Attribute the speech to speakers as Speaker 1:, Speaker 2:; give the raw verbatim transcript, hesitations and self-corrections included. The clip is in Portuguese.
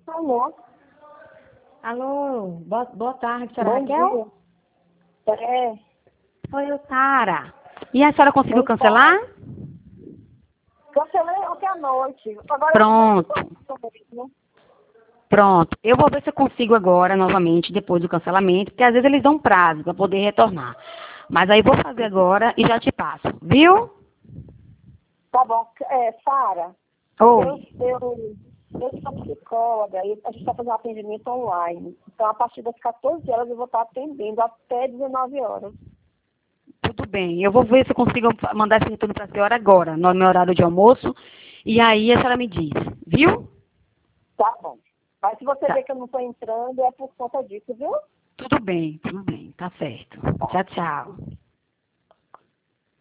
Speaker 1: Alô?
Speaker 2: Alô, boa, boa tarde, senhora
Speaker 1: Bom
Speaker 2: Raquel?
Speaker 1: dia. É,
Speaker 2: Sou eu, Sara. E a senhora conseguiu
Speaker 1: oi,
Speaker 2: cancelar?
Speaker 1: Sara. Cancelei ontem à noite. Agora eu já
Speaker 2: Pronto,
Speaker 1: né?
Speaker 2: pronto. Eu vou ver se eu consigo agora, novamente, depois do cancelamento, porque às vezes eles dão prazo para poder retornar. Mas aí vou fazer agora e já te passo, viu?
Speaker 1: Tá bom. É, Sara, eu,
Speaker 2: Oi.
Speaker 1: eu, eu sou psicóloga e a gente está fazendo atendimento online. Então, a partir das quatorze horas, eu vou estar atendendo até dezenove horas.
Speaker 2: Tudo bem. Eu vou ver se eu consigo mandar esse retorno para a senhora agora, no meu horário de almoço. E aí a senhora me diz, viu?
Speaker 1: Tá bom. Mas se você
Speaker 2: Tá.
Speaker 1: ver que eu não estou entrando, é por conta disso, viu?
Speaker 2: Tudo bem, tudo bem. Tá certo.
Speaker 1: Tá.
Speaker 2: Tchau, tchau.